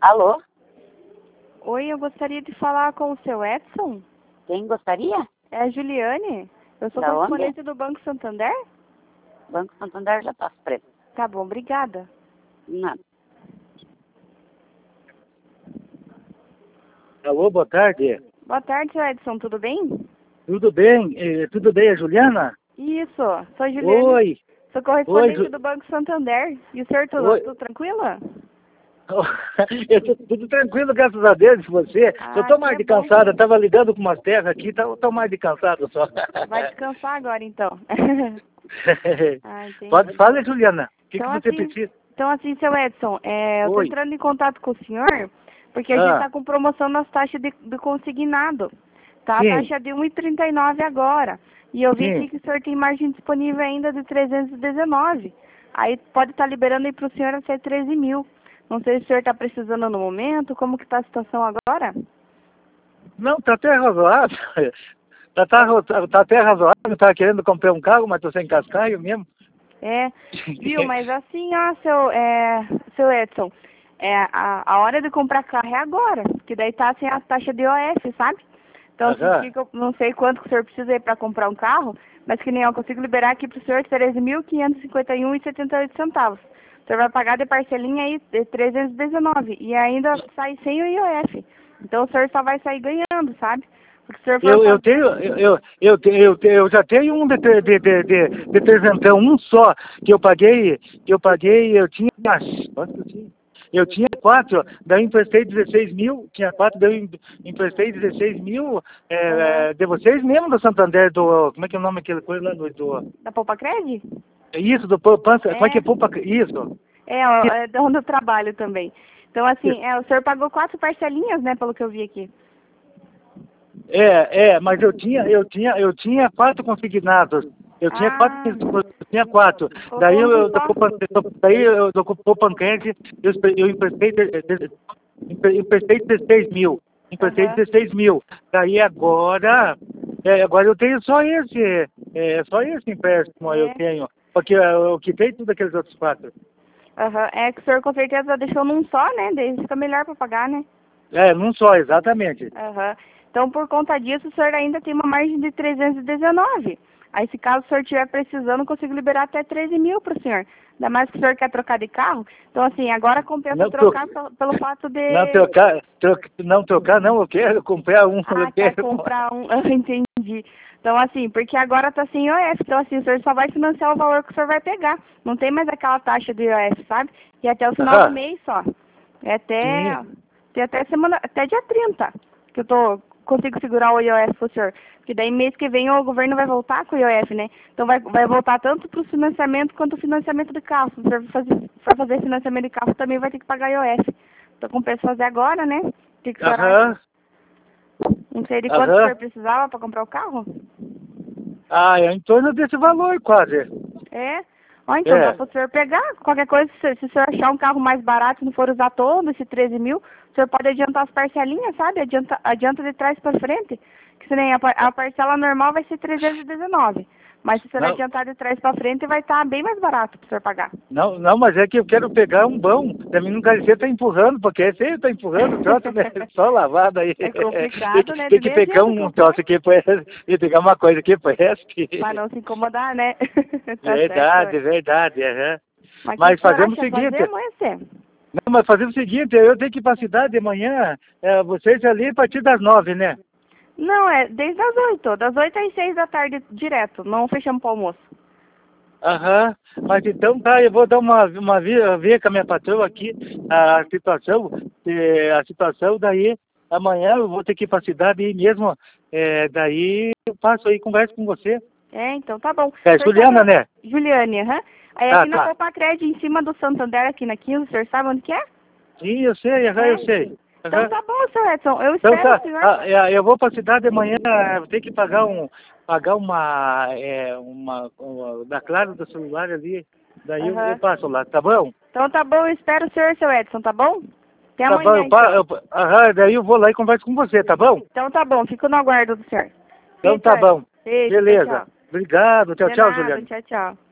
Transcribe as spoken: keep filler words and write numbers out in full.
Alô? Oi, eu gostaria de falar com o seu Edson. Quem gostaria? É a Juliane. Eu sou Da onde? correspondente do Banco Santander. Banco Santander já passo preto. Tá bom, obrigada. Nada. Alô, boa tarde. Boa tarde, seu Edson, tudo bem? Tudo bem? Eh, tudo bem, a Juliana? Isso, sou a Juliane. Oi. Sou correspondente Oi, Ju- do Banco Santander. E o senhor, tudo, Oi. tudo tranquila? Eu tô tudo tranquilo, graças a Deus, e você? Ah, eu tô que mais de bom. cansada, tava ligando com umas terras aqui, tô, tô mais de cansado só. Vai descansar agora, então. Ah, entendi. Pode falar, Juliana. O que, Então, que você assim, precisa? Então, assim, seu Edson, é, eu estou Oi. entrando em contato com o senhor porque a Ah. gente está com promoção nas taxas de, do consignado. Tá? A Sim. taxa de um e trinta e nove agora. E eu vi Sim. aqui que o senhor tem margem disponível ainda de trezentos e dezenove. Aí pode estar liberando aí para o senhor até treze mil. Não sei se o senhor está precisando no momento, como que está a situação agora? Não, tá até razoável. Tá, tá, tá, tá até razoável, tava querendo comprar um carro, mas tô sem cascaio mesmo. É, viu, mas assim, ó, seu, é, seu Edson, é, a, a hora de comprar carro é agora, que daí tá sem a taxa de I O F, sabe? Então, se Aham. fica, não sei quanto que o senhor precisa aí para comprar um carro, mas que nem eu consigo liberar aqui pro senhor treze mil quinhentos e cinquenta e um reais e setenta e oito centavos. O senhor vai pagar de parcelinha aí de trezentos e dezenove e ainda sai sem o I O F. Então, o senhor só vai sair ganhando, sabe? Porque o senhor for Eu, eu fazer- tenho, eu, eu, eu, te- eu, te- eu já tenho um de, de, de, de, de, de trezentão, um só, que eu paguei, que eu paguei, eu tinha, quanto que eu tinha? Eu tinha quatro, daí eu emprestei dezesseis mil, tinha quatro, daí eu em- emprestei dezesseis mil, é, Aham. é, de vocês mesmo do Santander, do, como é que é o nome daquele coisa lá, do, do da Poupa Cred? isso, do poupança, como é que É. é poupa, isso, É, ó, é de onde eu trabalho também. Então, assim, é, o senhor pagou quatro parcelinhas, né, pelo que eu vi aqui. é, é, mas eu tinha, eu tinha, eu tinha quatro consignados. Eu tinha quatro, Ah, eu tinha quatro. colocou Daí eu, num eu, só. daí eu do Poupancred, eu, espe- eu emprestei, de- de- empre- emprestei dezesseis mil. Emprestei Aham. dezesseis mil. Daí agora, é, agora eu tenho só esse, é, só esse empréstimo eu É, tenho. Porque eu quitei tudo aqueles outros quatro. aham. É que o senhor com certeza deixou num só, né? Daí fica melhor para pagar, né? É, num só, exatamente. Aham. Então, por conta disso, o senhor ainda tem uma margem de trezentos e dezenove. Aí, se caso o senhor estiver precisando, eu consigo liberar até treze mil para o senhor. Ainda mais que o senhor quer trocar de carro. Então, assim, agora compensa Não, trocar pelo, pelo fato de... Não trocar, troca, não trocar, não, eu quero comprar um, Ah, eu quer quero. comprar um... Ah, entendi. Então, assim, porque agora tá sem I O F. Então, assim, o senhor só vai financiar o valor que o senhor vai pegar. Não tem mais aquela taxa do I O F, sabe? E até o final Aham. do mês só. É até... Sim. Tem até semana... Até dia trinta. Que eu tô... Consigo segurar o I O F pro senhor. Porque daí mês que vem o governo vai voltar com o I O F, né? Então vai, vai voltar tanto pro financiamento quanto o financiamento de carro. Se o senhor for fazer, for fazer financiamento de carro, também vai ter que pagar I O F. Então compensa fazer agora, né? Tem que chorar. Aham. Não sei de quanto o Aham. senhor precisava para comprar o carro? Ah, é em torno desse valor, quase. É? Ó, então dá É. para o senhor pegar. Qualquer coisa, se, se o senhor achar um carro mais barato, não for usar todo esse treze mil, o senhor pode adiantar as parcelinhas, sabe? Adianta, adianta de trás para frente. Que se nem a, par- a parcela normal vai ser trezentos e dezenove. Mas se o senhor Não, adiantar de trás para frente, vai estar bem mais barato para o senhor pagar. não, não, mas é que eu quero pegar um bom. Também não quero ser tá empurrando, porque esse aí tá empurrando, troço, né? Só lavado aí. É complicado, tem, que, né? tem De que nem pegar adianta um comprar. troço aqui, tem pegar uma coisa aqui, parece. Para não se incomodar, né? Tá Verdade, certo. verdade, aham. Mas, Mas o que o senhor fazemos o acha seguinte. fazer amanhã? Não, mas fazemos o seguinte, eu tenho que ir para a cidade de manhã, é, vocês ali a partir das nove, né? Não, é desde as oito. Das oito às seis da tarde direto. Não fechamos para almoço. Aham, mas então tá, eu vou dar uma, uma via, ver com a minha patroa aqui a situação, eh, a situação, daí amanhã eu vou ter que ir para a cidade e mesmo, eh, daí eu passo aí e converso com você. É, então tá bom. É O senhor Juliana, sabe- né? Juliane, aham. Aí Ah, aqui na tá. Copacred, em cima do Santander, aqui na quinze, o senhor sabe onde que é? Sim, eu sei, aham, É. eu sei. Então Aham. tá bom, senhor Edson. Eu Então espero tá, o senhor. ah, é, eu vou para a cidade amanhã, vou ter que pagar um, pagar uma, é, uma, uma, da Claro do celular ali, daí eu, Aham. eu passo lá, tá bom? Então tá bom, eu espero o senhor, seu Edson, tá bom? Até Tá bom, amanhã, eu, pa- então. eu, aham, daí eu vou lá e converso com você, tá bom? Então tá bom, fico no aguardo do senhor. Então Beijo, tá senhor. bom. Beijo, Beleza. tchau, tchau. Obrigado. Tchau, De tchau, nada, Juliana. tchau, tchau.